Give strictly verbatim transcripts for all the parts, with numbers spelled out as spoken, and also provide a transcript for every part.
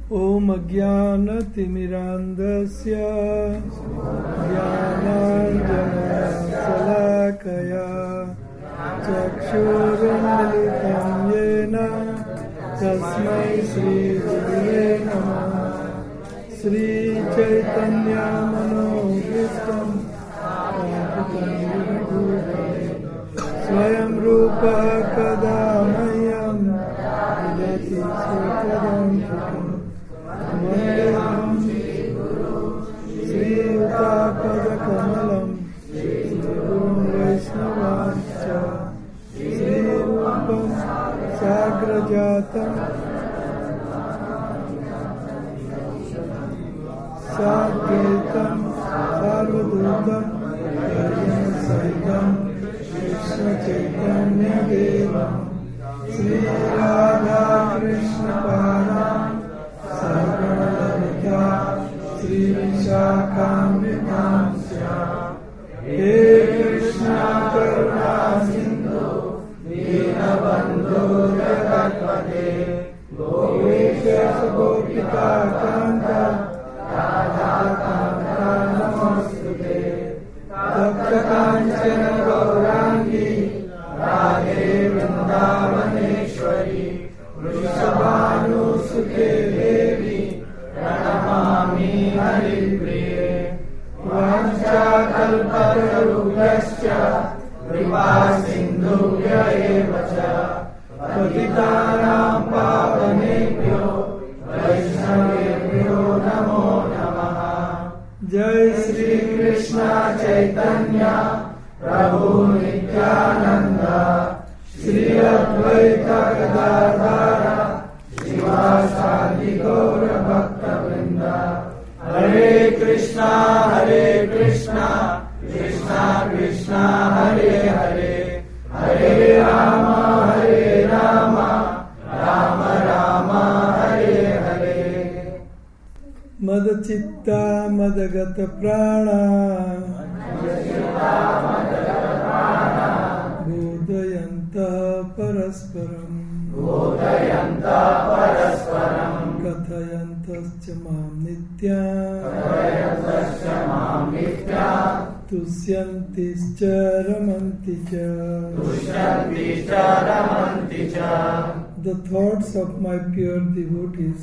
ॐ अज्ञानतिमिरान्धस्य ज्ञानाञ्जनशलाकया चक्षुरुन्मिलितं येन तस्मै श्रीगुरुवे नमः। श्रीचैतन्यमनोभीष्टं स्वयं रूपः कदा मह्यं ददति स्वपदान्तिकम्। वन्देऽहं श्रीयुतापदकमलं श्रीगुरुं वैष्णवांश्च श्रीरूपं साग्रजातं साद्वैतं सार्वभौमं सहितं कृष्णचैतन्यदेवं श्रीराधाकृष्णपादान् सर्वललिता श्रीविशाखान्वितांश्च। हे कृष्ण करुणा सिन्धु दीनबन्धो जगत्पते गोपेश गोपिका कान्त राधाकान्ता नमोऽस्तुते। तप्त काञ्चन गौराङ्गी राधे वृन्दावनेश्वरी वृषभानुसुते देवी प्रणमामि हरिप्रिये। वाञ्छाकल्पतरुभ्यश्च कृपा सिन्धुभ्य एव च पतितानां पावनेभ्यो वैष्णवेभ्यो नमो नमः। जय श्री कृष्ण चैतन्य प्रभु नित्यानंद श्री अद्वैत गदाधर श्रीवासादि गौर भक्तवृंद। हरे कृष्णा हरे कृष्णा कृष्णा कृष्णा हरे हरे हरे राम हरे राम राम राम हरे हरे। मदचित्ता मदगत प्राणा बोधयन्तः परस्परम् बोधयन्तः परस्परम् कथयन्तश्च मां नित्याम् कथयन्तश्च मां नित्याम् तुष्यन्तिश्च रमन्ति च तुष्यन्ति च रमन्ति च। The thoughts of my pure devotees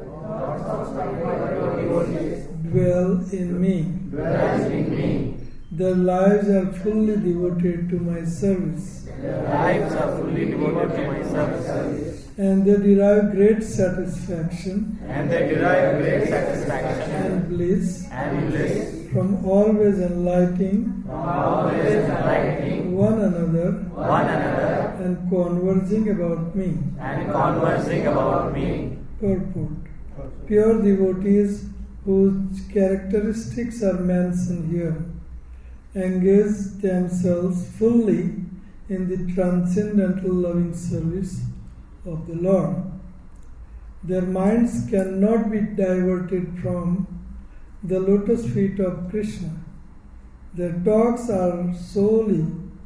dwell in me. Dwell in me. Their lives are fully devoted to my service. Their lives are fully devoted to my service. And they derive great satisfaction And they derive great satisfaction and bliss and bliss from always enlightening from always enlightening one another one another and conversing about me. and conversing about me. Purport. Pure devotees whose characteristics are mentioned here engage themselves fully in the transcendental loving service of the Lord. Their minds cannot be diverted from the lotus feet of Krishna. Their talks are solely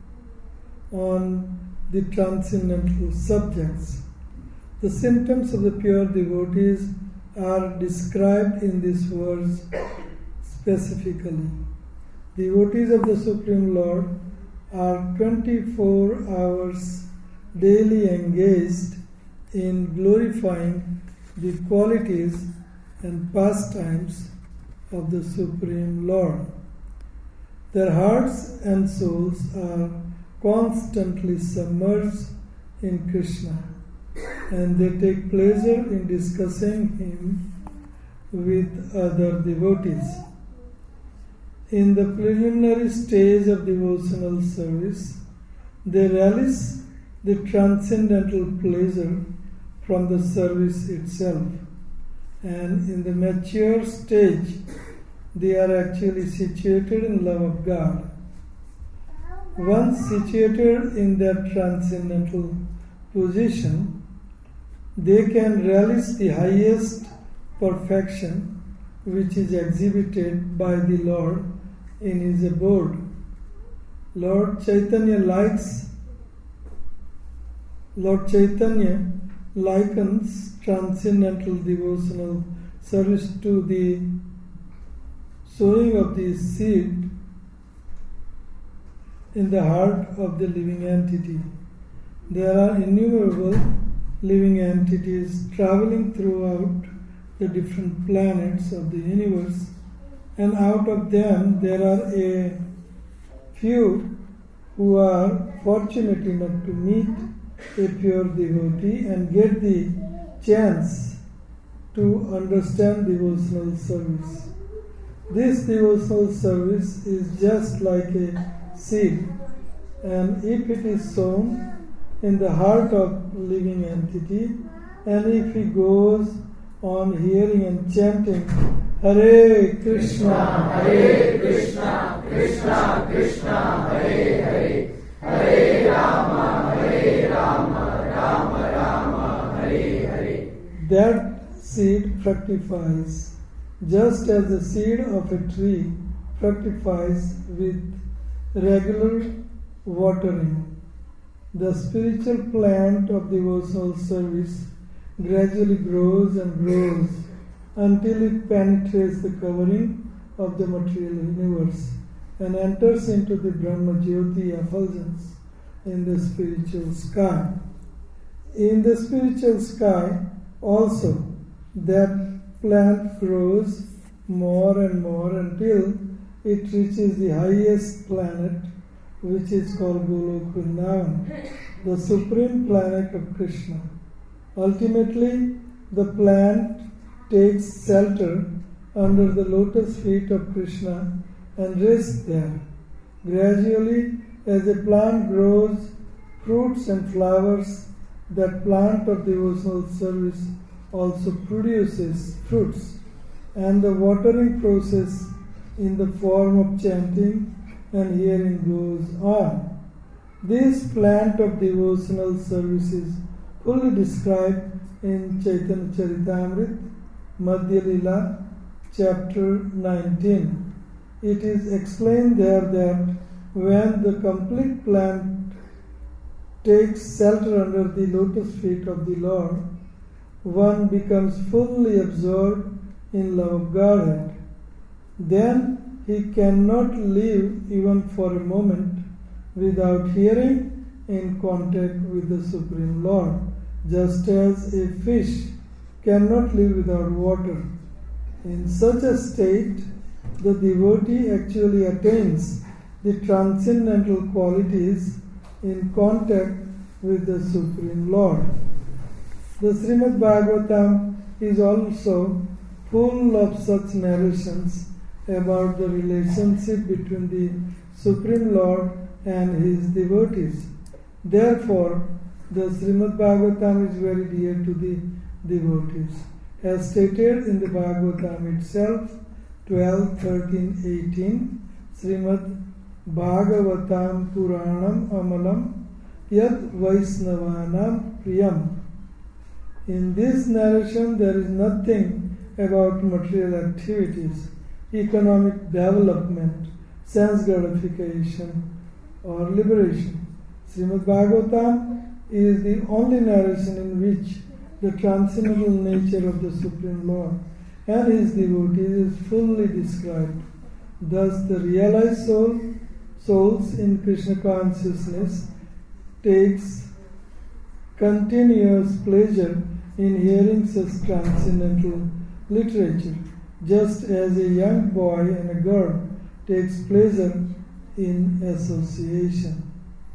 on the transcendental subjects. The symptoms of the pure devotees are described in these words specifically. Devotees of the Supreme Lord are twenty-four hours daily engaged in glorifying the qualities and pastimes of the Supreme Lord. Their hearts and souls are constantly submerged in Krishna, and they take pleasure in discussing Him with other devotees. In the preliminary stage of devotional service, they relish the transcendental pleasure from the service itself, and in the mature stage, they are actually situated in love of God. Once situated in that transcendental position, they can relish the highest perfection which is exhibited by the Lord in His abode. Lord Chaitanya likes Lord Chaitanya likens transcendental devotional service to the sowing of the seed in the heart of the living entity. There are innumerable living entities traveling throughout the different planets of the universe, and out of them there are a few who are fortunate enough to meet a pure devotee and get the chance to understand devotional service. This devotional service is just like a seed, and if it is sown in the heart of living entity, and if he goes on hearing and chanting Hare Krishna, Hare Krishna, Krishna Krishna, Hare Hare, Hare Rama, Hare Rama, Rama Rama, Hare Hare, that seed fructifies, just as the seed of a tree fructifies with regular watering. The spiritual plant of devotional service gradually grows and grows until it penetrates the covering of the material universe and enters into the Brahma Jyoti effulgence in the spiritual sky. In the spiritual sky also, that plant grows more and more until it reaches the highest planet, which is called Golok Vrindavan, the supreme planet of Krishna. Ultimately, the plant takes shelter under the lotus feet of Krishna and rests there. Gradually, as a plant grows fruits and flowers, that plant of devotional service also produces fruits, and the watering process in the form of chanting and hearing goes on. This plant of devotional service is fully described in Chaitanya Charitamrita, Madhya Lila, chapter nineteen. It is explained there that when the complete plant takes shelter under the lotus feet of the Lord, one becomes fully absorbed in love of Godhead. Then he cannot live even for a moment without hearing in contact with the Supreme Lord, just as a fish cannot live without water. In such a state, the devotee actually attains the transcendental qualities in contact with the Supreme Lord. The Srimad Bhagavatam is also full of such narrations about the relationship between the Supreme Lord and his devotees. Therefore, the Srimad Bhagavatam is very dear to the devotees. As stated in the Bhagavatam itself, twelve, thirteen, eighteen, Srimad Bhagavatam Puranam Amalam Yat Vaisnavanam Priyam. In this narration, there is nothing about material activities, economic development, sense gratification, or liberation. Srimad Bhagavatam is the only narration in which the transcendental nature of the Supreme Lord and his devotees is fully described. Thus, the realized soul, souls in Krishna consciousness takes continuous pleasure in hearing such transcendental literature, just as a young boy and a girl takes pleasure in association.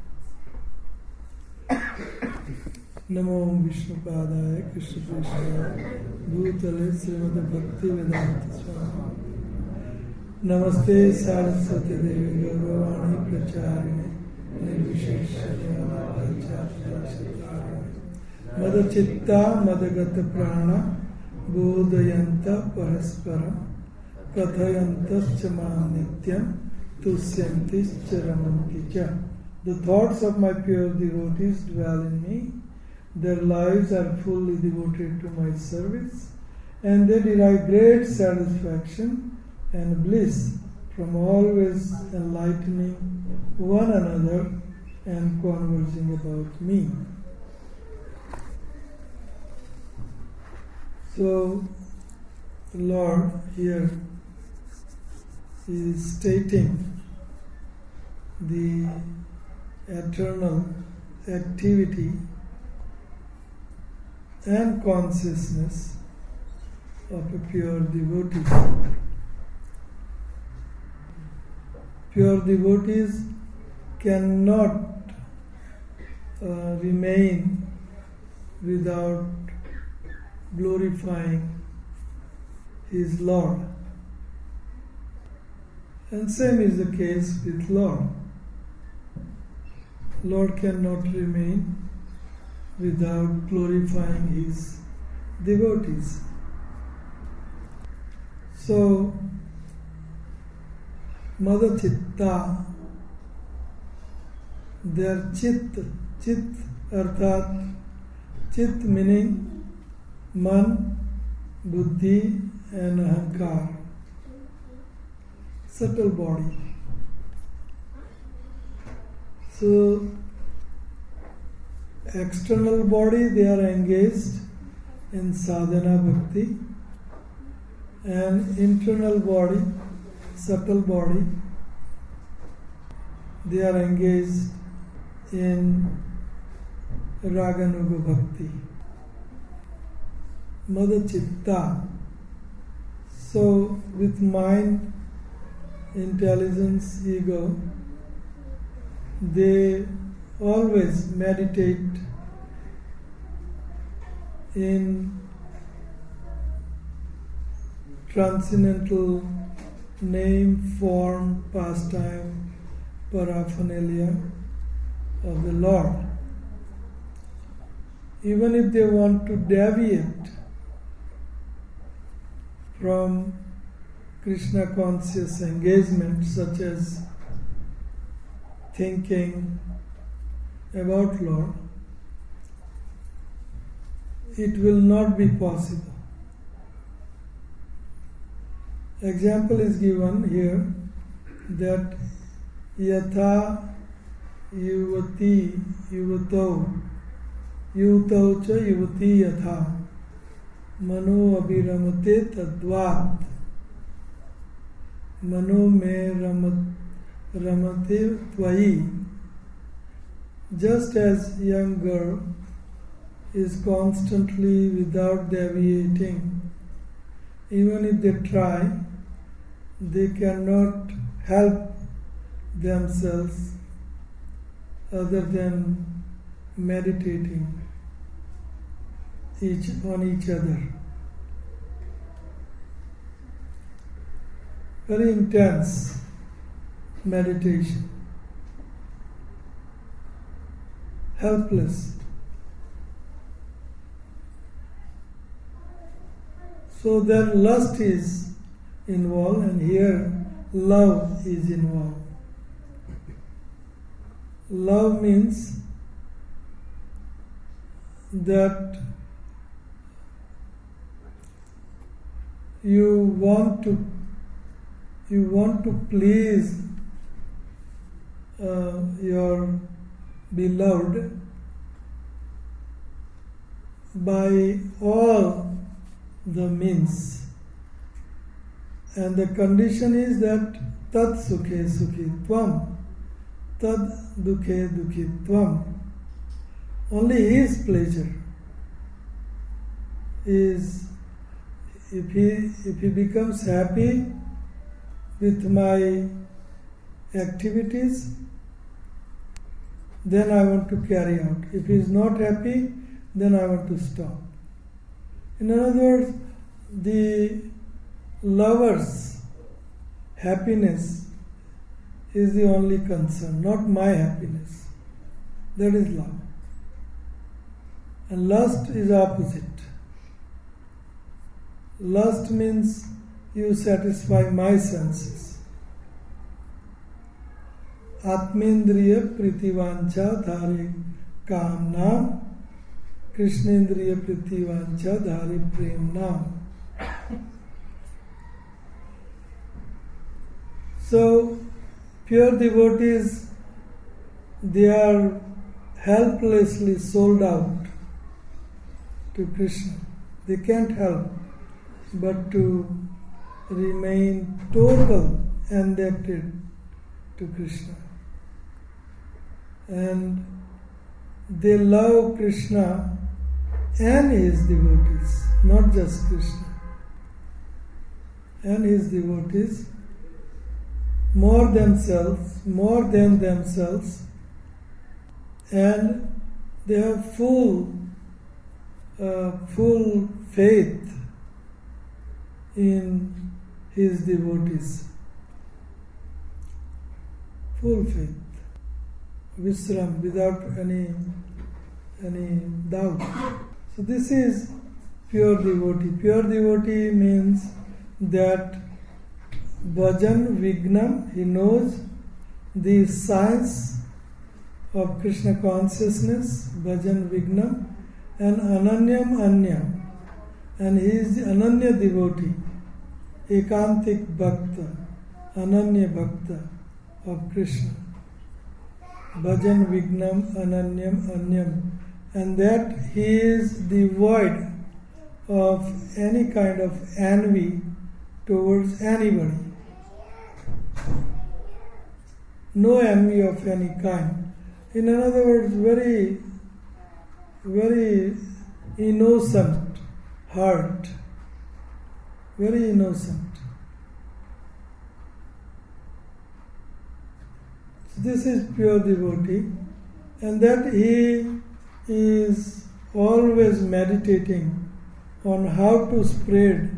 Namo Vishnupadaya Krishna Krishna Bhutale Srimad Bhakti Vedanta Swami Namaste Saraswati Devi Gauravani Pracharine Nirvishesha Madachitta Madagata Prana Bodhayanta Parasparam Kathayantas Chamam Nityam Tusyantis Charamanti Cha. The thoughts of my pure devotees dwell in me. Their lives are fully devoted to my service, and they derive great satisfaction and bliss from always enlightening one another and conversing about me. So, the Lord here is stating the eternal activity and consciousness of a pure devotee. Pure devotees cannot uh, remain without glorifying his Lord. And same is the case with Lord. Lord cannot remain without glorifying his devotees. So, Mother Chitta, their Chit, Chit arthat, Chit meaning Man, Buddhi and Ahankar, subtle body. So, external body, they are engaged in sadhana bhakti, and internal body, subtle body, they are engaged in raganuga bhakti. Mother Chitta. So, with mind, intelligence, ego, they always meditate in transcendental name, form, pastime, paraphernalia of the Lord. Even if they want to deviate from Krishna conscious engagement, such as thinking about Lord, it will not be possible. Example is given here that yatha yuvati yuvato yuvato cha yuvati yatha mano abhiramate tadvat mano me ramat ramate tvai. Just as young girl is constantly without deviating, even if they try, they cannot help themselves other than meditating each on each other. Very intense meditation. Helpless. So their lust is involved, and here love is involved. Love means that you want to you want to please uh, your beloved by all the means, and the condition is that tad sukhe sukhitvam, tad dukhe dukhitvam. Only his pleasure is, if he if he becomes happy with my activities, then I want to carry out. If he is not happy, then I want to stop. In other words, the lover's happiness is the only concern, not my happiness. That is love. And lust is opposite. Lust means you satisfy my senses. Atmendriya pritivancha dhari kamna, Krishnendriya pritivancha dhari premna. So, pure devotees, they are helplessly sold out to Krishna. They can't help but to remain total indebted to Krishna. And they love Krishna and his devotees, not just Krishna, and his devotees more themselves, more than themselves, and they have full, uh, full faith in his devotees. Full faith. Visram, without any any doubt. So this is pure devotee. Pure devotee means that bhajan vignam, he knows the science of Krishna consciousness, bhajan vignam, and ananyam anyam, and he is the ananya devotee, ekantik bhakta, ananya bhakta of Krishna. Bhajan vignam ananyam anyam, and that he is devoid of any kind of envy towards anybody. No envy of any kind. In other words, very, very innocent heart. Very innocent. So this is pure devotee, and that he is always meditating on how to spread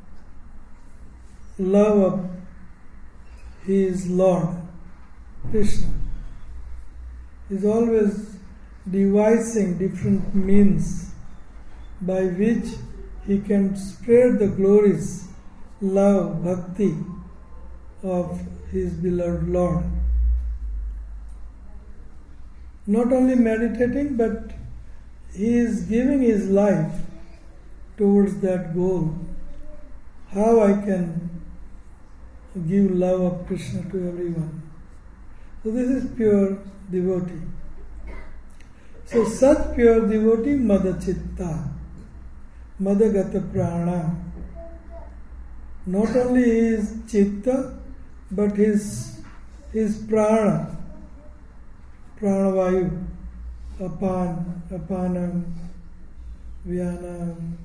love of his Lord, Krishna. He is always devising different means by which he can spread the glories, love, bhakti of his beloved Lord. Not only meditating, but he is giving his life towards that goal. How I can give love of Krishna to everyone. So this is pure devotee. So such pure devotee, Madachitta, Madagata Prana. Not only his chitta, but his his prana, pranavayu, apan, apanam, vyanam,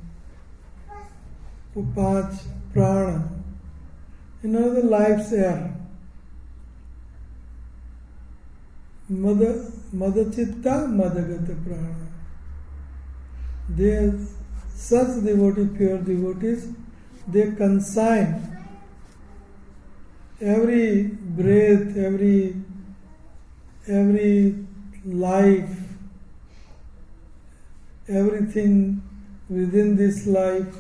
upach, prana. In other life's air. Mada, Madachitta, Madagata Prana. They are such devotee, pure devotees, they consign every breath, every every life, everything within this life,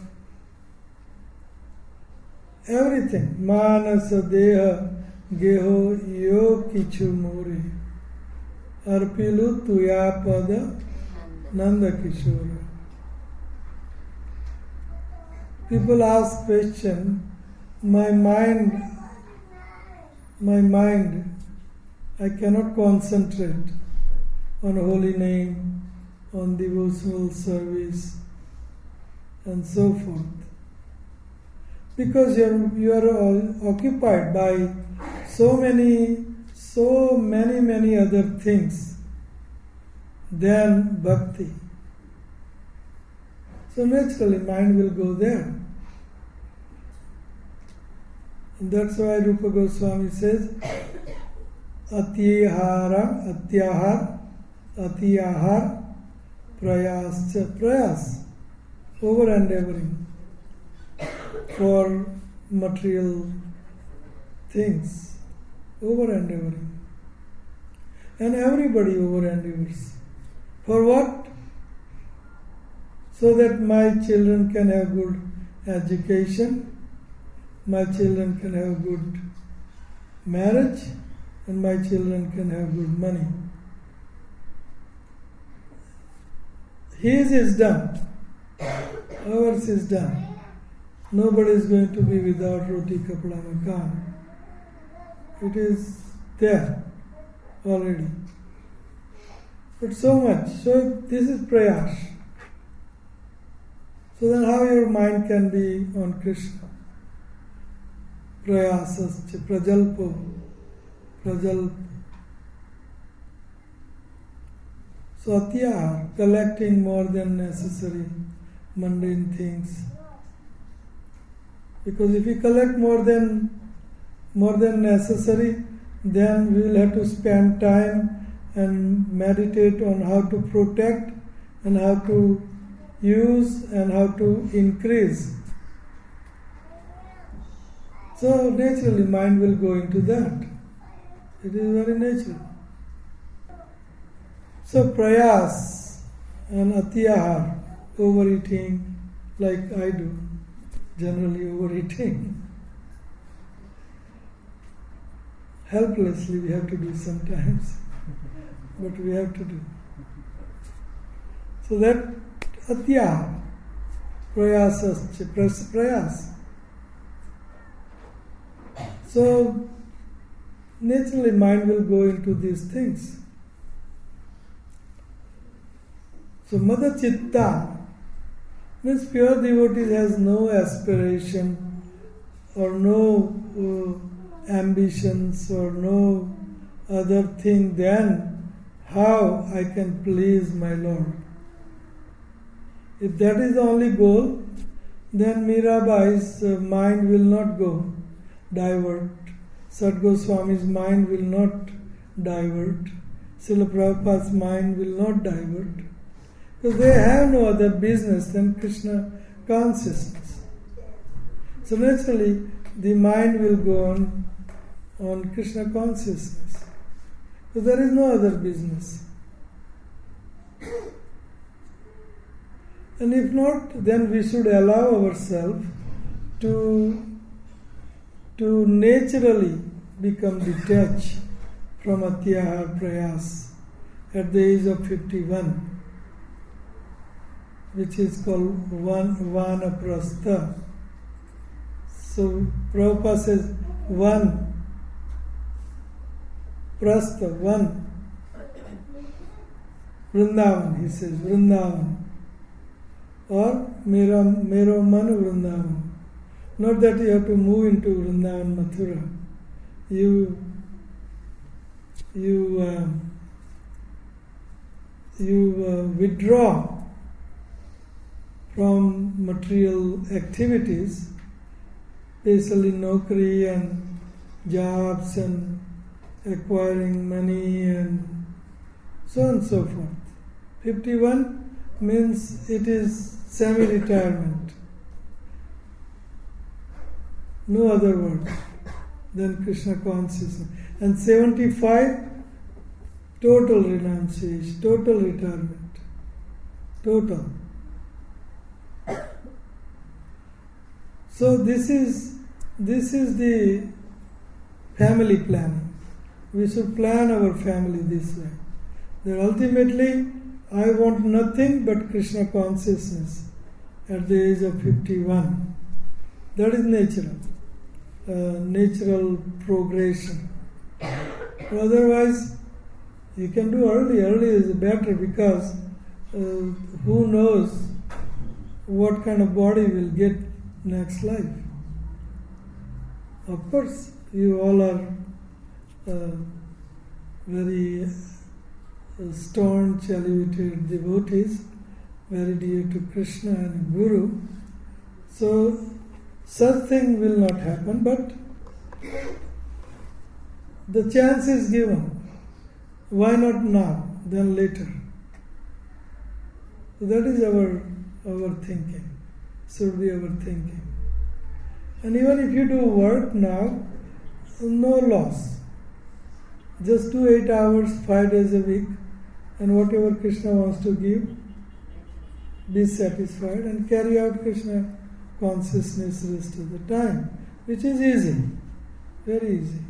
everything. Manasa deha geho yo kichu more. Arpilu tuyapada nanda kishora. People ask question, my mind, my mind, I cannot concentrate on holy name, on devotional service, and so forth. Because you're, you are occupied by so many, so many, many other things than bhakti. So naturally mind will go there. And that's why Rupa Goswami says, Atyahara, Atyahar, Atyahar, Prayascha, Prayas, over endeavoring for material things, over endeavoring. And everybody over endeavors. For what? So that my children can have good education, my children can have good marriage, and my children can have good money. His is done. Ours is done. Nobody is going to be without roti, kapda, makan. It is there already. But so much. So this is prayas. So then how your mind can be on Krishna? Prayasascha, prajalpo, prajalpo. So atyahar, collecting more than necessary mundane things. Because if we collect more than more than necessary, then we will have to spend time and meditate on how to protect and how to use and how to increase. So naturally mind will go into that. It is very natural. So prayas and atyahar, overeating like I do, generally overeating. Helplessly we have to do sometimes, but we have to do. So that atyahar, prayasascha, prayas. So naturally mind will go into these things. So Mada Chitta means pure devotee has no aspiration or no uh, ambitions or no other thing than how I can please my Lord. If that is the only goal, then Mirabai's uh, mind will not go divert. Sat Goswami's mind will not divert. Srila Prabhupada's mind will not divert. Because they have no other business than Krishna consciousness. So naturally, the mind will go on on Krishna consciousness. So there is no other business. And if not, then we should allow ourselves to, to naturally become detached from atyahar prayas at the age of fifty-one. Which is called van, vanaprastha. So Prabhupada says one, prastha, one. Vrindavan, he says, Vrindavan. Or mera, mero man Vrindavan. Not that you have to move into Vrindavan, Mathura. You, you, uh, you uh, withdraw from material activities, basically nokri and jobs and acquiring money and so on and so forth. fifty-one means it is semi-retirement. No other word than Krishna consciousness. And seventy-five, total renunciation, total retirement. Total. So this is this is the family planning. We should plan our family this way. That ultimately, I want nothing but Krishna consciousness at the age of fifty-one. That is natural, uh, natural progression. Otherwise, you can do early. Early is better because uh, who knows what kind of body will get next life. Of course, you all are uh, very uh, staunch, elevated devotees, very dear to Krishna and Guru. So, such thing will not happen, but the chance is given. Why not now, then later? So that is our our thinking. Should be our thinking. And even if you do work now, no loss. Just do eight hours, five days a week, and whatever Krishna wants to give, be satisfied and carry out Krishna consciousness rest of the time, which is easy, very easy.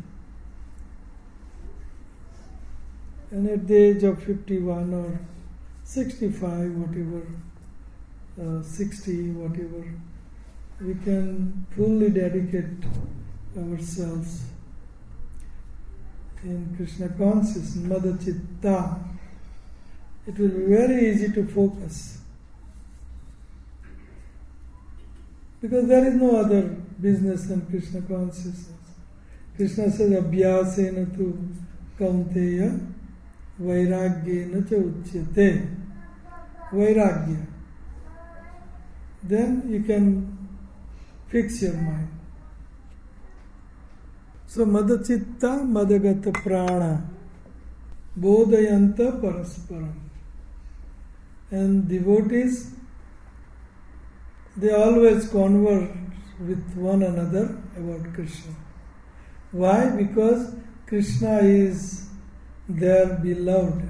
And at the age of fifty-one or sixty-five, whatever, uh, sixty, whatever, we can fully dedicate ourselves in Krishna consciousness, Mada Chitta. It will be very easy to focus. Because there is no other business than Krishna consciousness. Krishna says, Abhyasena tu kaunteya vairagyena cha uchyate. Vairagya. Then you can fix your mind. So, madachitta madagata prana bodhayanta parasparam. And devotees, they always converse with one another about Krishna. Why? Because Krishna is their beloved.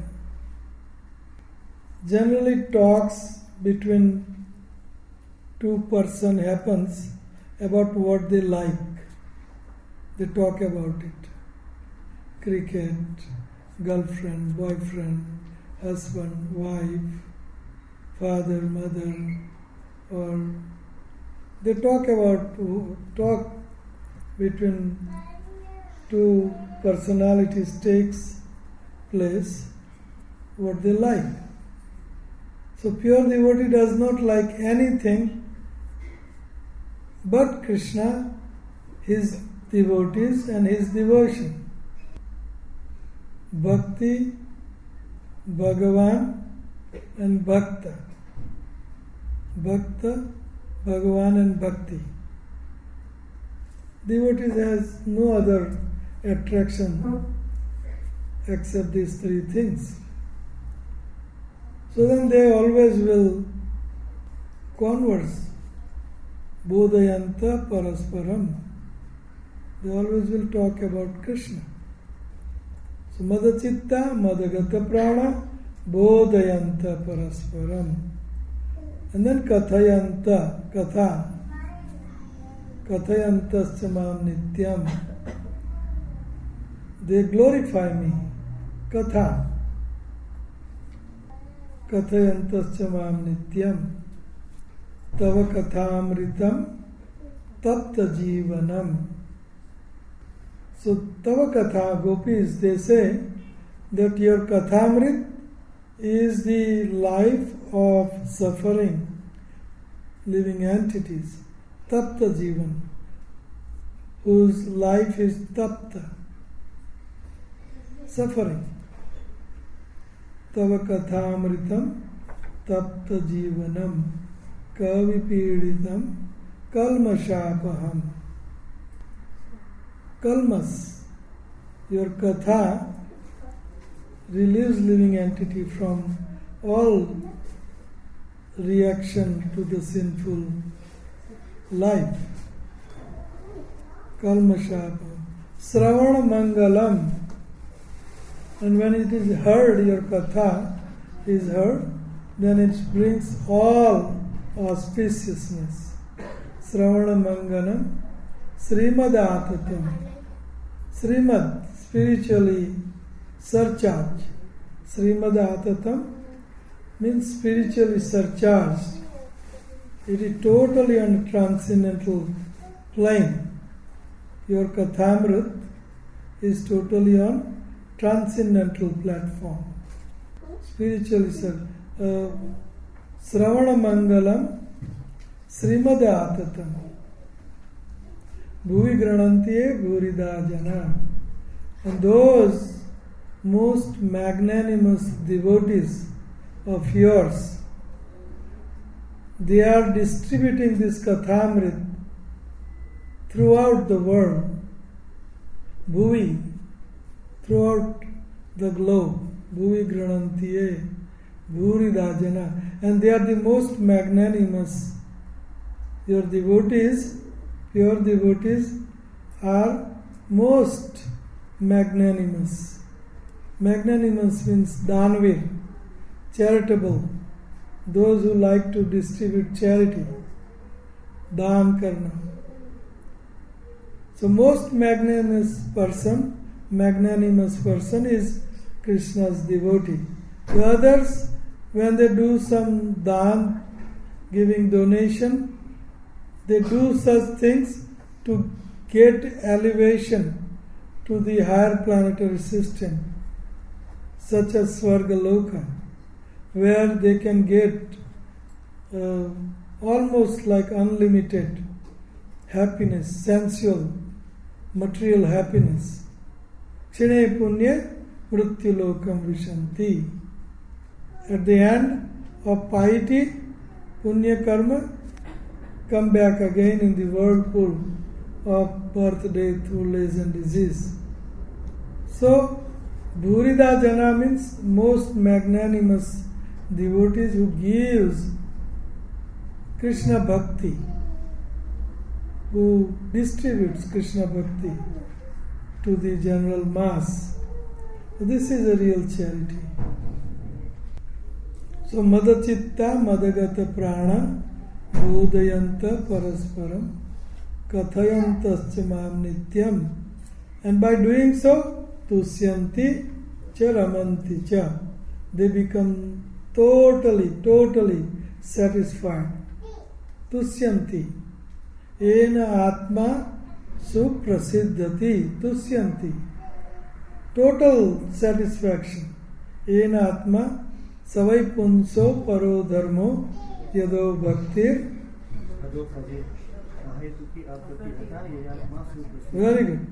Generally, talks between two person happens about what they like. They talk about it. Cricket, girlfriend, boyfriend, husband, wife, father, mother, or they talk about talk between two personalities takes place what they like. So pure devotee does not like anything but Krishna, his devotees and his devotion. Bhakti, Bhagavan and Bhakta. Bhakta, Bhagavan and Bhakti. Devotees has no other attraction except these three things. So then they always will converse. Bodhayanta parasparam. They always will talk about Krishna. So madachitta madagata prana bodhayanta parasparam. And then kathayanta, katha. Kathayantascha mam nityam. They glorify me. Katha. Kathayantascha mam nityam. Tava kathamritam tapta jivanam. So Tava Katha, gopis, they say that your Kathamrit is the life of suffering living entities, Tapta Jivan, whose life is Tapta, suffering. Tava Kathamritam Tapta Jivanam Kavipiritam Kalmashapaham. Kalmas, your katha relieves living entity from all reaction to the sinful life. Kalmashapa. Sravana Mangalam. And when it is heard, your katha is heard, then it brings all auspiciousness. Sravana Mangalam. Srimad Atatam. Srimad, spiritually surcharged. Srimad Atatam means spiritually surcharged. It is totally on transcendental plane. Your Kathamrit is totally on transcendental platform. Spiritually surcharged. Uh, Sravana Mangalam Srimad Atatam. Bhuvi Granantiye Bhurida Jana. And those most magnanimous devotees of yours, they are distributing this Kathamrit throughout the world. Bhuvi, throughout the globe. Bhuvi Granantiye Bhurida Jana. And they are the most magnanimous. Your devotees, pure devotees, are most magnanimous. Magnanimous means danvir, charitable. Those who like to distribute charity, daan karna. So most magnanimous person, magnanimous person is Krishna's devotee. The others, when they do some daan, giving donation, they do such things to get elevation to the higher planetary system, such as Svargaloka, where they can get uh, almost like unlimited happiness, sensual, material happiness. Kshine punya mrityulokam vishanti. At the end of piety, punya karma, come back again in the whirlpool of birth, death, old age and disease. So, Bhurida Jana means most magnanimous devotees who gives Krishna Bhakti, who distributes Krishna Bhakti to the general mass. This is a real charity. So, Madachitta Madagata Prana Bodhayanta Parasparam Kathayantascha Mam Nityam. And by doing so, Tusyanti cha Ramanti cha. They become totally, totally satisfied. Tusyanti. Ena Atma Suprasiddhati. Tusyanti. Total satisfaction. Ena Atma Savai Punso Paro Dharmo Yado Bhaktir. Very good.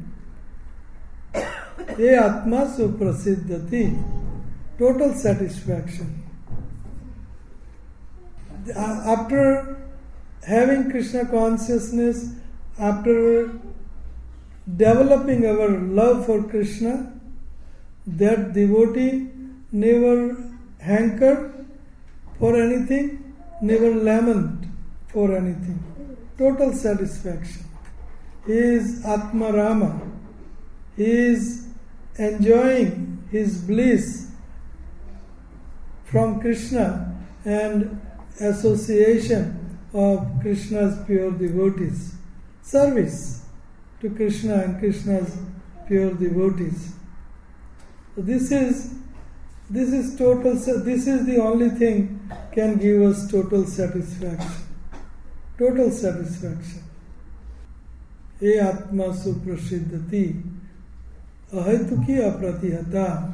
Ye Atma Suprasiddhati. Total satisfaction. After having Krishna consciousness, after developing our love for Krishna, that devotee never hankered for anything, never lament for anything. Total satisfaction. He is Atma Rama. He is enjoying his bliss from Krishna and association of Krishna's pure devotees. Service to Krishna and Krishna's pure devotees. So this is this is total. This is the only thing can give us total satisfaction. Total satisfaction. E Atma Suprasiddhati. Ahaituki apratihata.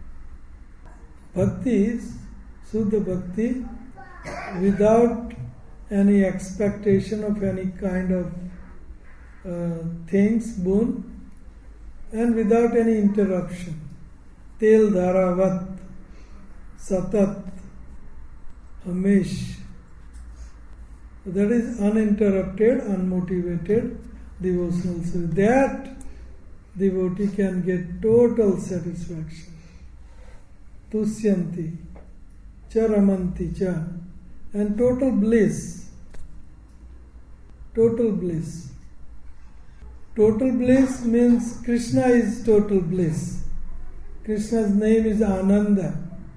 Bhakti is Suddha Bhakti without any expectation of any kind of uh, things, boon, and without any interruption. Tel dharavat, satat, hamesh. That is uninterrupted, unmotivated devotional service. That devotee can get total satisfaction. Tusyanti, charamanti cha, and total bliss. Total bliss. Total bliss means Krishna is total bliss. Krishna's name is Ananda.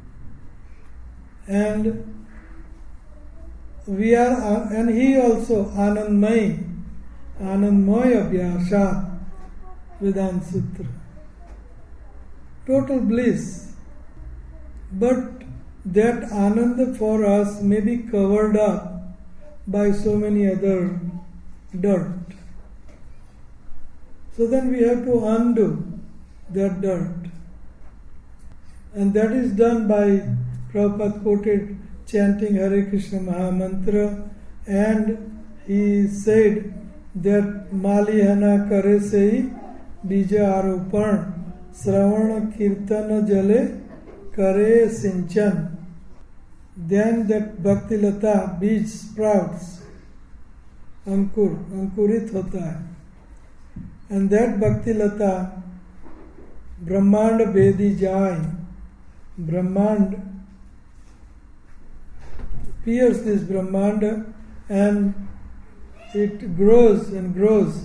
And we are, and he also Anandmai, Anandmaya Vyasat, Vedanta Sutra. Total bliss. But that Ananda for us may be covered up by so many other dirt. So then we have to undo that dirt. And that is done by Prabhupada quoted chanting Hare Krishna Mahamantra, and he said that Malihana kare sei bija aropan Sravana Kirtana jale kare sinchan. Then that Bhakti Lata beach sprouts, Ankur, Ankurit hota hai. And that Bhakti Lata Brahmand Bedi Jai, Brahmand pierces this Brahmanda and it grows and grows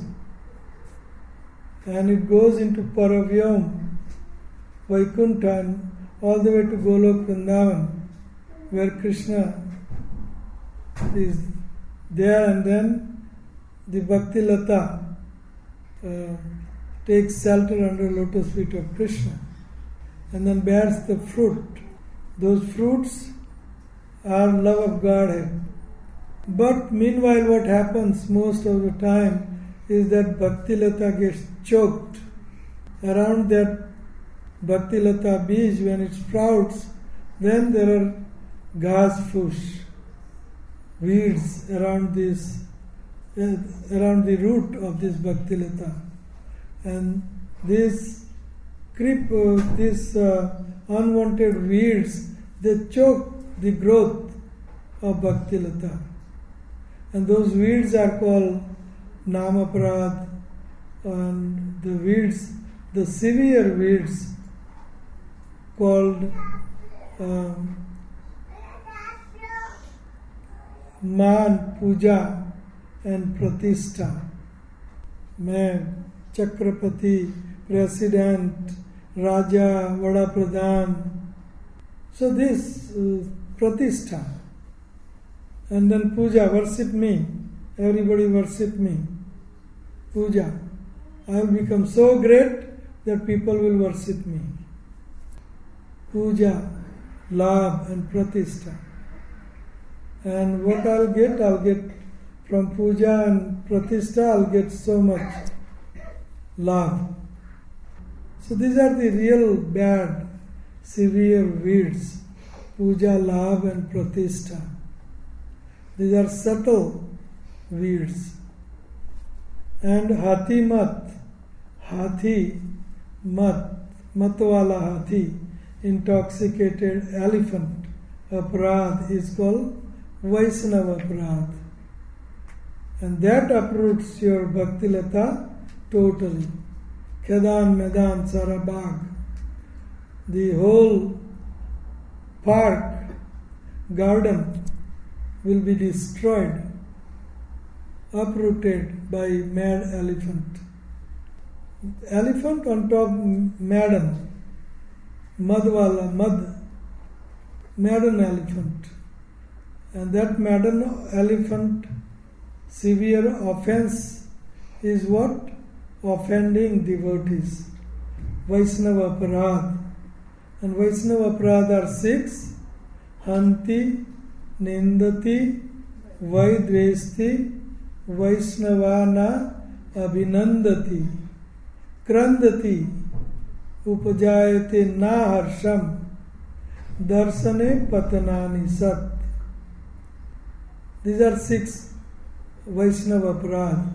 and it goes into Paravyam, Vaikuntha, all the way to Golok Vrindavan, where Krishna is there, and then the Bhakti Lata uh, takes shelter under lotus feet of Krishna and then bears the fruit. Those fruits are love of Godhead. But meanwhile what happens most of the time is that Bhakti Lata gets choked. Around that Bhakti Lata bij, when it sprouts, then there are ghas fush. weeds around this, uh, around the root of this Bhaktilata, and this creep, uh, these uh, unwanted weeds, they choke the growth of Bhaktilata, and those weeds are called Namaparad, and the weeds, the severe weeds called um, Man, Puja and Pratishtha. मैं Chakrapati, President, Raja, Vada Pradhan. So this uh, Pratishtha. And then Puja, worship me. Everybody worship me. Puja. I will become so great that people will worship me. Puja, Labh and Pratishtha. And what I'll get, I'll get from Puja and Pratishtha, I'll get so much Labh. So these are the real bad, severe weeds. Puja, Labh and Pratishtha. These are subtle weeds. And Hathi Mat, Hathi Mat, Matwala Hathi, intoxicated elephant, Aparadh is called Vaishnava Aparadh. And that uproots your Bhaktilata totally. Khedan, Medan, Sarabag. The whole park, garden will be destroyed, uprooted by mad elephant. Elephant on top, madam, madwala, mad, madden elephant. And that madden elephant, severe offense is what? Offending devotees. Vaishnava Aparadh. And Vaishnava Aparadh are six: Hanti, Nindati, Vaidvesti, Vaishnavana, Abhinandati, Krandati, Upajayate na harsham, Darsane patanani sat. These are six Vaishnava Aparadh.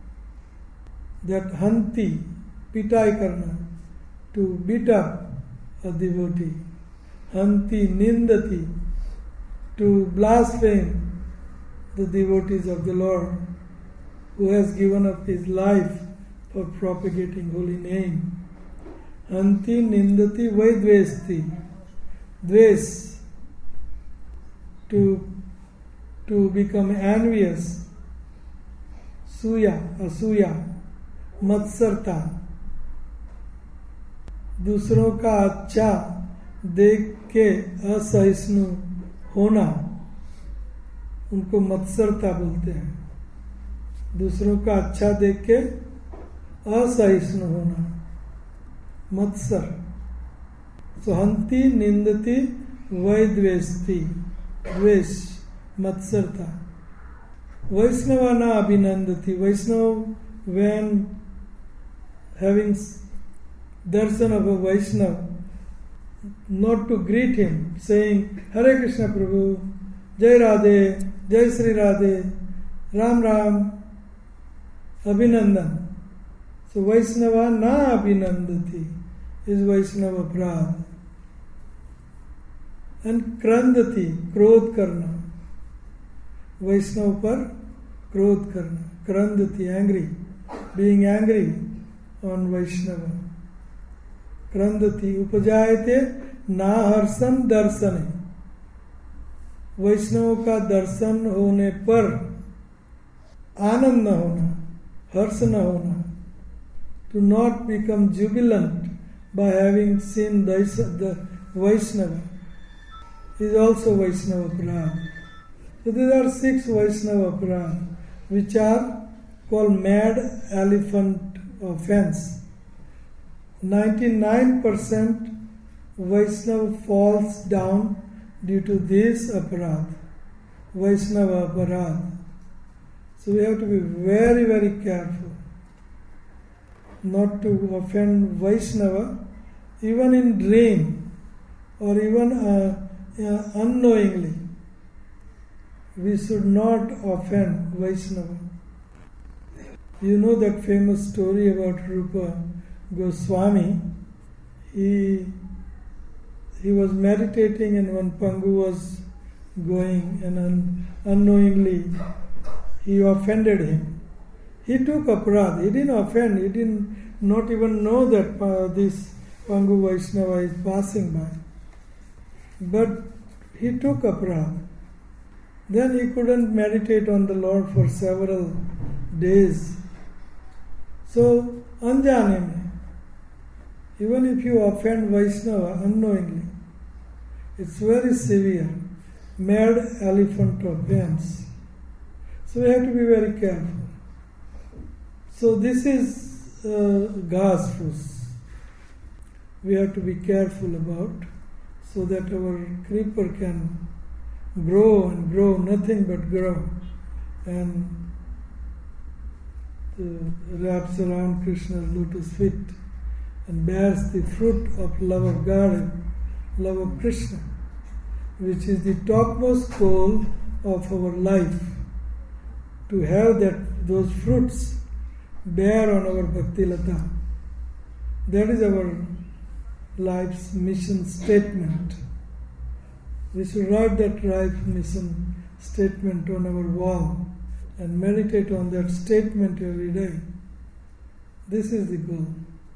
That Hanti, pitai karna, to beat up a devotee. Hanti, Nindati, to blaspheme the devotees of the Lord, who has given up his life for propagating holy name. Hanti, Nindati, Vaidvesti, Dves, to, to become envious. Suya, Asuya, Matsarta, दूसरों का अच्छा देख के असहिष्णु होना, उनको मत्सरता बोलते हैं. दूसरों का अच्छा देख के असहिष्णु होना, मत्सर. सो हंति, निंदति, वैद्वेष्टि, द्वेष, मत्सरता. वैष्णवा न अभिनंदति. वैष्णव, when having darshan of a Vaishnava, not to greet him, saying, Hare Krishna Prabhu, Jai Radhe, Jai Sri Radhe, Ram Ram, Abhinandan. So Vaishnava na abhinandati is Vaishnava Aparadh. And Krandati, krodh karna. Vaishnava par krodh karna. Krandati, angry. Being angry on Vaishnava. Krandati, upajayate na harsan darsane. वैष्णव का दर्शन होने पर आनंद न होना, हर्ष न होना. To not become jubilant by having seen the Vaishnava is also Vaishnava Aparadh. So these are six Vaishnava Aparadh, which are called mad elephant offense. ninety-nine percent Vaishnava falls down due to this aparadh, Vaishnava aparadh. So we have to be very, very careful not to offend Vaishnava, even in dream or even uh, uh, unknowingly. we should not offend Vaishnava. You know that famous story about Rupa Goswami. He he was meditating and when Pangu was going and un, unknowingly he offended him. He took aparad. He didn't offend. He didn't not even know that uh, this Pangu Vaishnava is passing by. But he took aparad. Then he couldn't meditate on the Lord for several days. So, anjane mein, even if you offend Vaishnava unknowingly, it's very severe. Mad elephant offense. So we have to be very careful. So this is uh, ghas fus. We have to be careful about so that our creeper can grow and grow, nothing but grow, and uh, wraps around Krishna's lotus feet and bears the fruit of love of God and love of Krishna, which is the topmost goal of our life, to have that those fruits bear on our bhakti lata. That is our life's mission statement. We should write that life mission statement on our wall and meditate on that statement every day. This is the goal.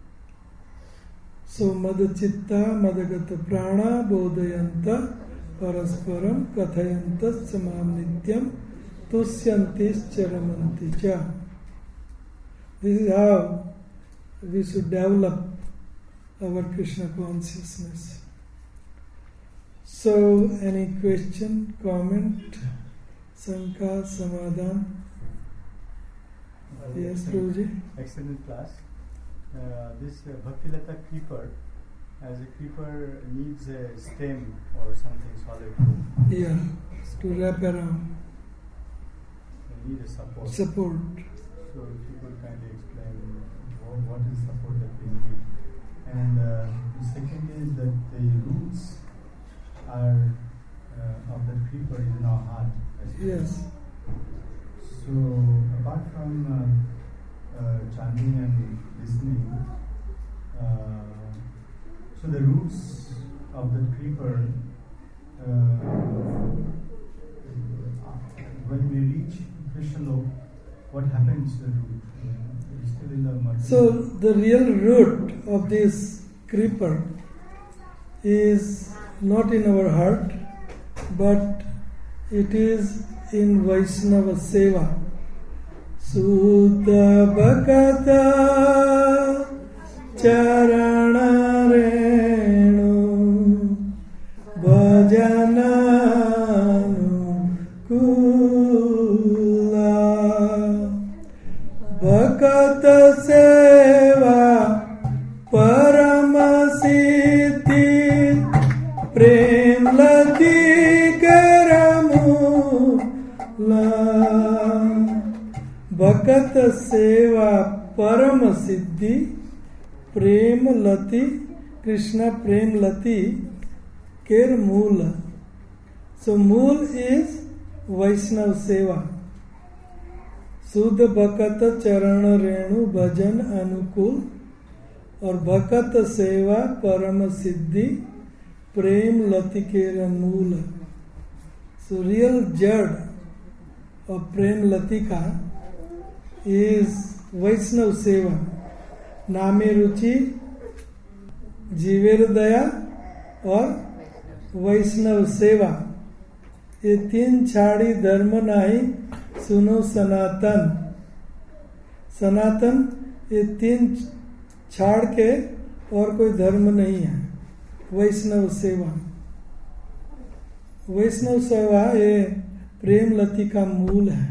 So madachitta madagata prana bodhayanta parasparam kathayanta samam nityam tusyantis charamanti cha. This is how we should develop our Krishna consciousness. So, any question, comment, Sanka, Samadhan? Uh, Yes, excellent- Prabhuji. Excellent class. Uh, this uh, Bhaktilata creeper, as a creeper needs a stem or something solid to, Yeah, to wrap around, they need a support. support. So if you could kindly explain what, what is support that we need. And uh, the second is that the roots are uh, of the creeper is in our heart. Yes. So apart from uh, uh, chanting and listening, uh, so the roots of the creeper, uh, when we reach Krishna Lok, what happens to the root? Uh, it's still in the mud. So, the real root of this creeper is not in our heart, but it is in Vaishnava Seva. Sudha Bhakata Charana Renu Bhajana Kula Bhakata Seva Parama Siddhi Prem Lati Karamula Bhakata Seva Parama Siddhi Prem Lati Krishna Prem Lati Ker Mula. So Mool is Vaishnava Seva. Sudha Bhakata Charana Renu Bhajan Anukul और भकत सेवा परम सिद्धि प्रेम लतिकेर मूल. So real jad of prem latika is Vaishnav Seva. नामे रुचि, जीवेर दया और वैष्णव सेवा. ये तीन छाड़ी धर्म नाही सुनो सनातन. सनातन ये तीन छाड़ के और कोई धर्म नहीं है. वैष्णव सेवा, वैष्णव सेवा ये प्रेम लती का मूल है.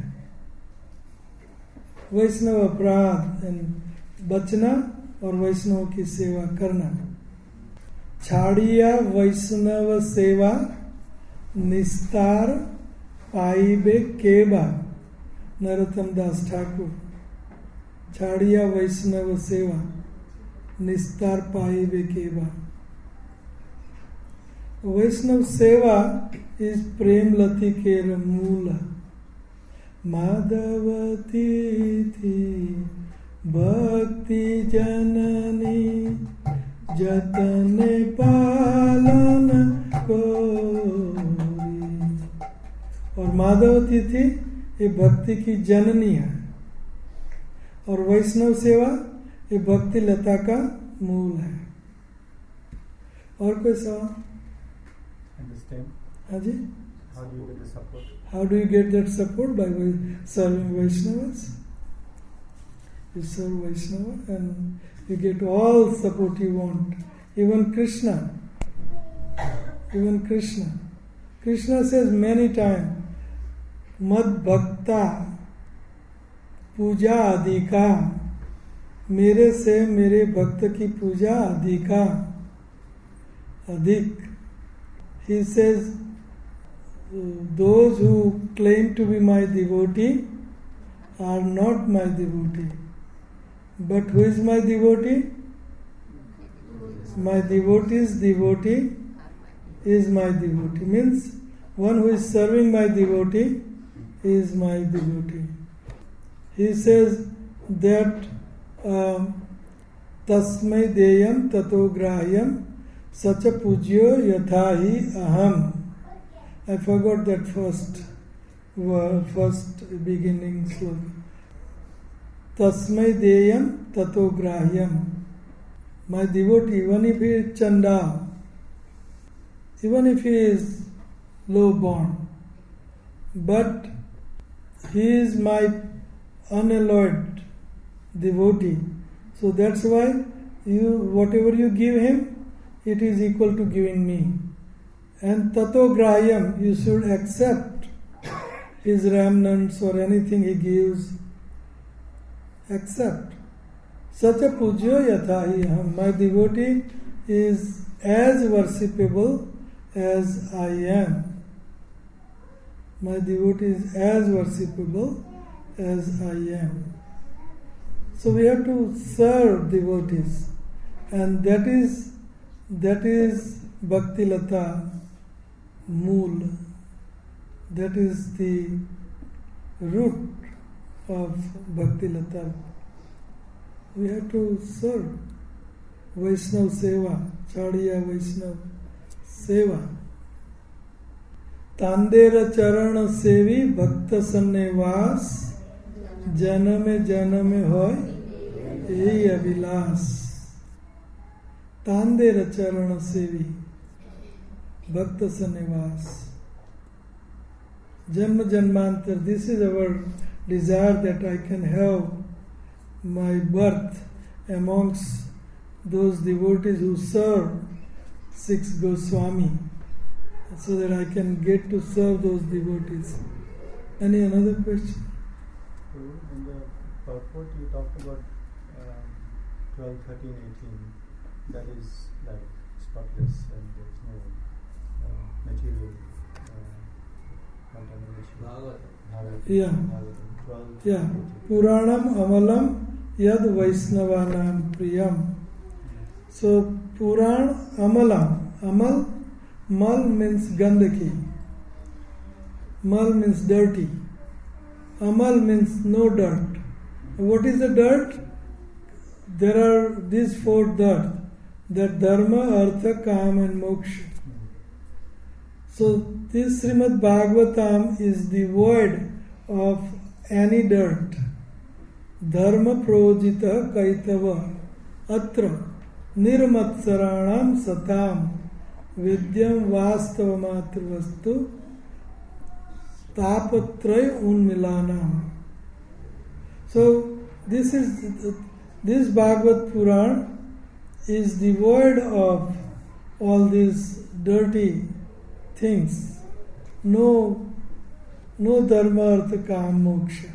वैष्णव अपराध बचना और वैष्णव की सेवा करना. छाड़िया वैष्णव सेवा निस्तार पाइबे केबा. नरोत्तम दास ठाकुर. छाड़िया वैष्णव सेवा निस्तार पाइबे केबा. Vaishnav Seva is Premlati Kera Mula. Madhavati thi Bhakti Janani Jatane Palana Kori. और माधवती थी ये भक्ति की जननी है, और वैष्णव सेवा ये भक्ति लता का मूल है। और कोई सवाल? Understand? हाँ जी। How do you get the support? How do you get that support? By serving Vaishnavas. You serve Vaishnava and you get all support you want. Even Krishna. Even Krishna. Krishna says many times, Mad Bhakta पूजा अधिका, मेरे से मेरे भक्त की पूजा अधिका, अधिक. He says, those who claim to be my devotee are not my devotee. But who is my devotee? My devotee's devotee is my devotee. Means one who is serving my devotee is my devotee. He says that tasmai deyam tato grahyam sacha pujyo yathahi aham. I forgot that first first beginning slogan. Tasmai deyam tato grahyam. My devotee, even if he is chanda, even if he is low born, but he is my unalloyed devotee. So that's why you, whatever you give him, it is equal to giving me. And tato grahyam, you should accept his remnants or anything he gives. Accept. Such a pujyo yathahi ham. My devotee is as worshipable as I am. My devotee is as worshipable as I am. So we have to serve devotees, and that is that is Bhakti Lata Mool. That is the root of Bhakti Lata. We have to serve. Vaishnav Seva, Chadiya Vaishnav Seva. Tandera Charana Sevi Bhakta Sannevas Janame Janame Hoy Ei Avilas. Tandera Charana Sevi Bhakta Sannevas. Janma Janmantar, this is our desire that I can have my birth amongst those devotees who serve six Goswami, so that I can get to serve those devotees. Any another question? In the purport you talked about um, twelve, thirteen, eighteen. That is like spotless and there is no uh, material uh, contamination. Bhagavatam. Yeah. Bhagavatam. twelve, Yeah. eighteen. Puranam Amalam Yad Vaisnavanam Priyam. So Puran Amalam. Amal, Mal means Gandaki. Mal means dirty. Amal means no dirt. What is the dirt? There are these four dirt. That Dharma, Artha, Kam and Moksha. So this Srimad Bhagavatam is devoid of any dirt. Dharma projita kaitava atra nirmatsaranam satam vidyam vastava matravastu tapatray unmilanam. So this is this Bhagavad Puran is devoid of all these dirty things. No, no dharma, artha, kam, moksha.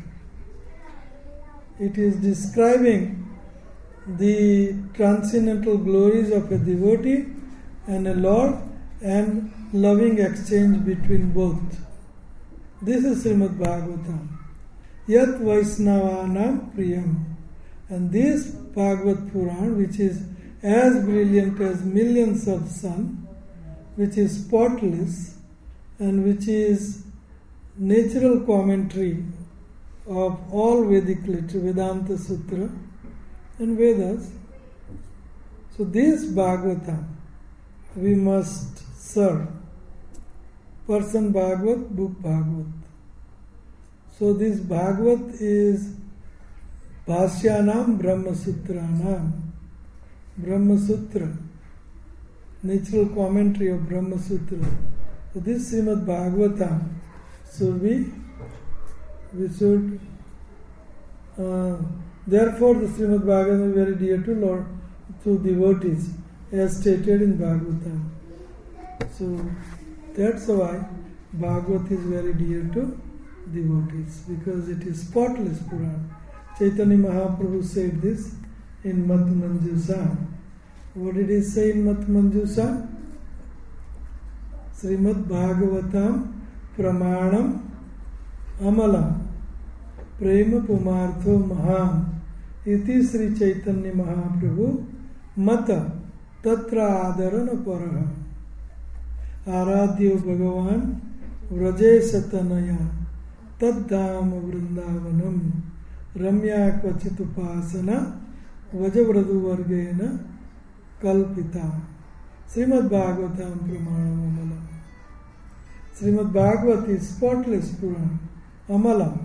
It is describing the transcendental glories of a devotee and a Lord and loving exchange between both. This is Srimad Bhagavatam. Yat Vaisnavanam Priyam. And this Bhagavad Puran, which is as brilliant as millions of sun, which is spotless and which is natural commentary of all Vedic literature, Vedanta Sutra and Vedas. So this Bhagavatam we must serve. Person Bhagavat, book Bhagavat. So this Bhagavat is Bhashyanam Brahma Sutranam. Brahma Sutra, natural commentary of Brahma Sutra. So this Srimad Bhagavatam should be, we should, uh, therefore the Srimad Bhagavatam is very dear to Lord, to devotees, as stated in Bhagavatam. So that's why Bhagavat is very dear to devotees, because it is spotless Puran. Chaitanya Mahaprabhu said this in Mat Manjusa. What did he say in Mat Manjusa? Srimad Bhagavatam Pramanam Amalam Prema Pumartho Maham Iti Sri Chaitanya Mahaprabhu Mata Tatra Adarana Paraha Aradhyo Bhagavan Vraje Satanaya Taddham Vrindavanam Ramya Kvachitupasana Vajavradu Vargena Kalpita. Srimad Bhagavatam Pramanam Amalam. Srimad Bhagavat is spotless Puran. Amalam.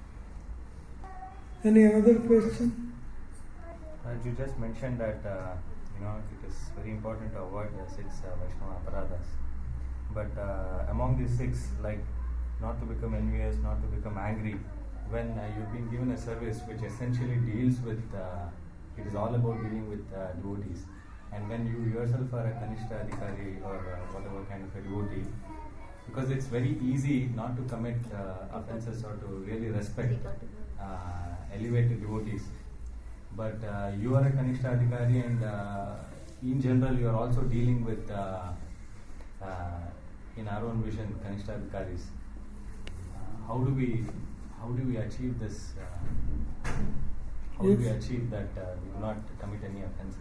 Any another question? Uh, you just mentioned that uh, you know it is very important to avoid the six uh, Vaishnava aparadas. But uh, among these six, like not to become envious, not to become angry, when uh, you've been given a service which essentially deals with, uh, it is all about dealing with uh, devotees. And when you yourself are a Kanishta Adhikari or uh, whatever kind of a devotee, because it's very easy not to commit uh, offenses or to really respect uh, elevated devotees. But uh, you are a Kanishta Adhikari, and uh, in general you are also dealing with, uh, uh, in our own vision, Kanishta Adhikaris. Uh, how do we how do we achieve this? Uh, how yes. do we achieve that uh, we do not commit any offenses?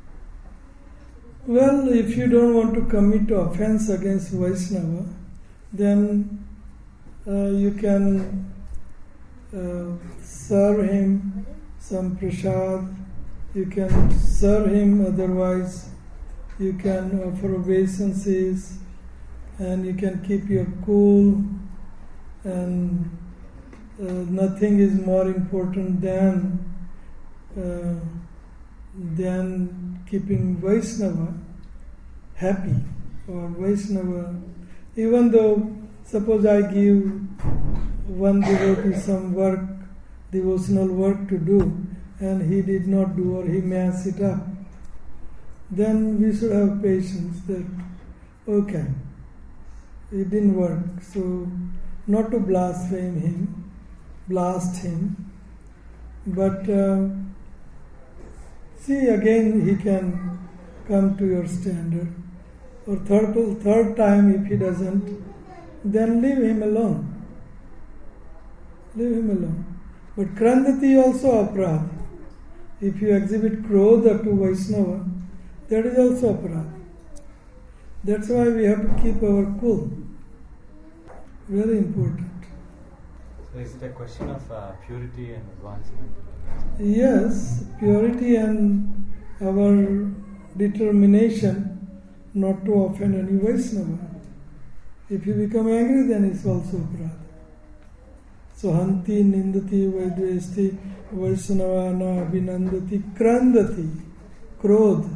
Well, if you don't want to commit offense against Vaishnava, then uh, you can uh, serve him some prasad, you can serve him, otherwise you can offer obeisances, and you can keep your cool, and uh, nothing is more important than uh, than keeping Vaishnava happy, or Vaishnava, even though suppose I give one devotee some work, devotional work to do, and he did not do, or he messed it up, then we should have patience that, okay, it didn't work, so not to blaspheme him, blast him, but uh, see, again he can come to your standard. Or third, third time, if he doesn't, then leave him alone. Leave him alone. But Krandati also aparad. If you exhibit krodha to Vaishnava, that is also aparad. That's why we have to keep our cool. Very important. So is it a question of uh, purity and advancement? Yes, purity and our determination not to offend any Vaishnava. If you become angry, then it's also aparad. So hanti nindati vaidvesti Vaishnavana abhinandati krandati krodh.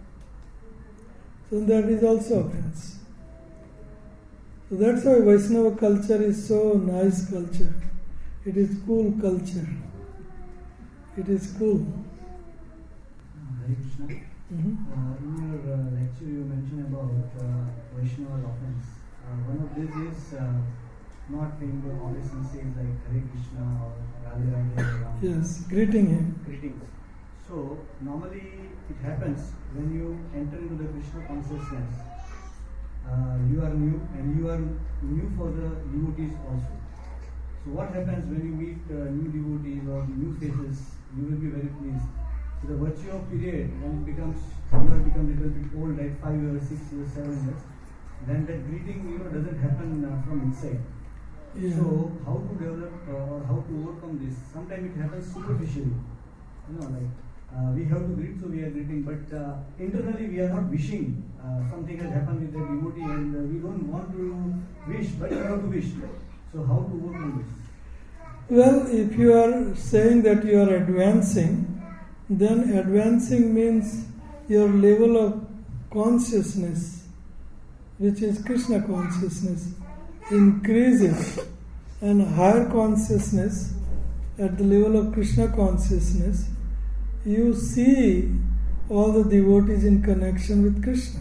So that is also offense. So that's why Vaishnava culture is so nice culture. It is cool culture. It is cool. Hare Krishna. Mm-hmm. Uh, in your uh, lecture, you mentioned about uh, Vaishnava offense. Uh, one of these is uh, not paying the obeisances like Hare Krishna or Radhe Radhe. Ram. Yes, greeting him. Greetings. So, normally it happens when you enter into the Krishna consciousness. Uh, you are new, and you are new for the devotees also. So, what happens when you meet uh, new devotees or new faces? You will be very pleased. So, the virtue of period, when it becomes, you have become a little bit old, like five years, six years, seven years, then that greeting, you know, doesn't happen uh, from inside. Yeah. So how to develop uh, or how to overcome this? Sometimes it happens superficially. You know, like uh, we have to greet, so we are greeting, but uh, internally we are not wishing. Uh, something has happened with the devotee, and uh, we don't want to wish, but we have to wish. So how to overcome this? Well, if you are saying that you are advancing, then advancing means your level of consciousness, which is Krishna consciousness, increases, and higher consciousness, at the level of Krishna consciousness, you see all the devotees in connection with Krishna.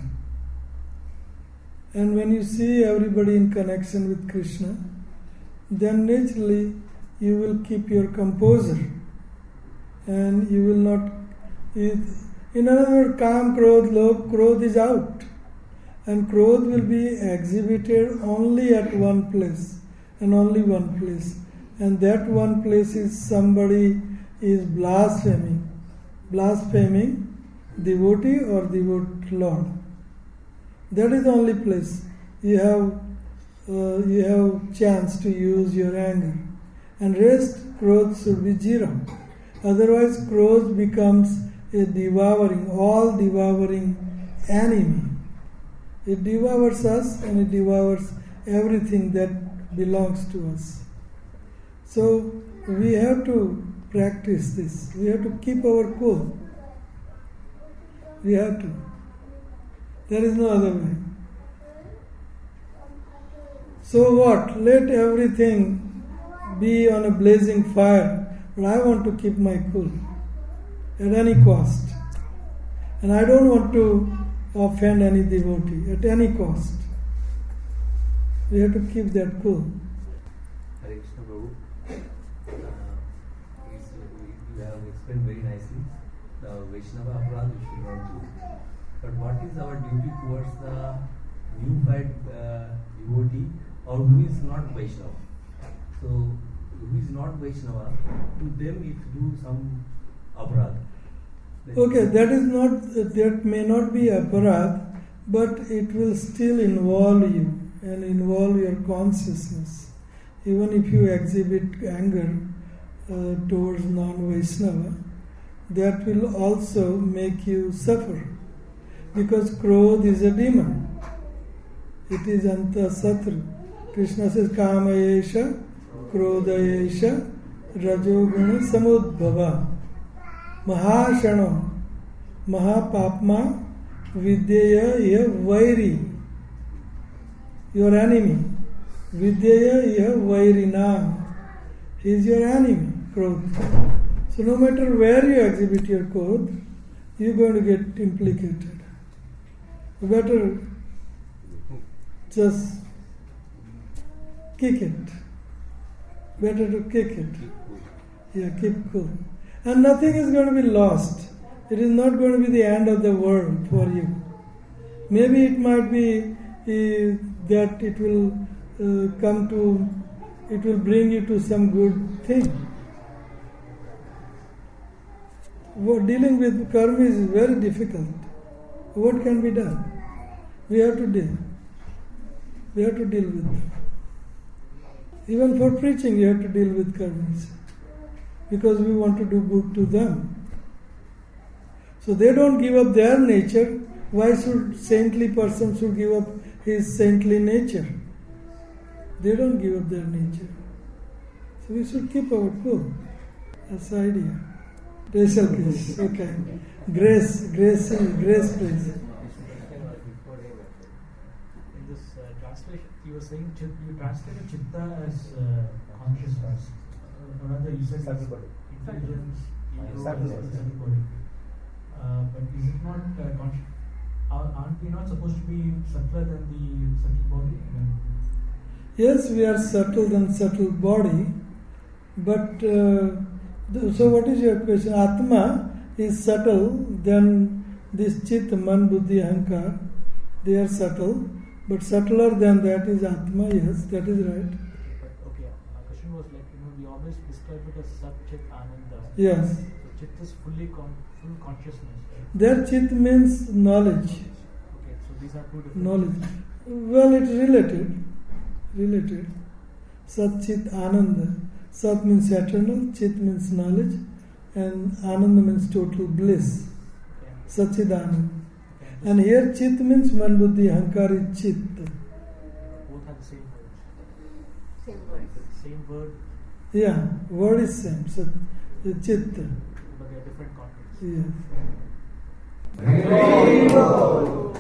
And when you see everybody in connection with Krishna, then naturally you will keep your composure, and you will not. In other words, Kam, Krodh, Lobh, Krodh is out, and Krodh will be exhibited only at one place, and only one place, and that one place is somebody is blaspheming, blaspheming devotee or devote Lord. That is the only place you have uh, you have chance to use your anger, and rest Krodh should be zero. Otherwise, Krodh becomes a devouring, all devouring enemy. It devours us, and it devours everything that belongs to us. So we have to practice this. We have to keep our cool. We have to. There is no other way. So what? Let everything be on a blazing fire, but I want to keep my cool at any cost. And I don't want to offend any devotee at any cost. We have to keep that cool. Hare Krishna Prabhu, uh, is, you have explained very nicely the Vaishnava aparadha we should not do. But what is our duty towards the neophyte uh, devotee or who is not Vaishnava? So, who is not Vaishnava, to them if do some aparadha. Okay, that is not, that may not be aparadh, but it will still involve you and involve your consciousness. Even if you exhibit anger uh, towards non-Vaishnava, that will also make you suffer. Because Krodh is a demon. It is anta satru. Krishna says, Kamayesha, Krodayesha, Rajoguna Samudbhava. Mahashano, Mahapapma, Vidya Iha Vairi. Your enemy. Vidya Iha Vairina. He is your enemy, Krodh. So no matter where you exhibit your Krodh, you are going to get implicated. Better just kick it. Better to kick it. Yeah, keep cool. And nothing is going to be lost. It is not going to be the end of the world for you. Maybe it might be uh, that it will uh, come to, it will bring you to some good thing. What, dealing with karma is very difficult. What can be done? We have to deal. We have to deal with them. Even for preaching, you have to deal with karmis, because we want to do good to them. So they don't give up their nature. Why should saintly person should give up his saintly nature? They don't give up their nature. So we should keep our cool. That's the idea. Special case. Okay. Grace, grace, grace, please. In this uh, translation, you were saying chit, you translated chitta as uh, consciousness. Uh, rather, you said subtle body. Intelligence, ego, Subtle as body. subtle body. Uh, but is it not uh, conscious? Aren't we not supposed to be subtler than the subtle body? I mean, Yes, we are subtle than subtle body, but uh, th- so what is your question? Atma is subtle, then this chit, man, buddhi, ahankar, they are subtle, but subtler than that is Atma, yes, that is right. but okay, my question was like, you know, we always describe it as Sat Chit Ananda. Yes. So Chit is fully con- full consciousness, right? Their chit means knowledge, Okay, so these are two different. knowledge. Well, it's related. Related. Sat Chit Ananda. Sat means eternal, Chit means knowledge, and Ananda means total bliss. Okay. Sachidanand. Okay. And here Chit means Man Buddhi Hankari Chit. Both have the same word. Same word. Same word, Yeah, word is same. Sat, Chit. but they are different contexts. Yes.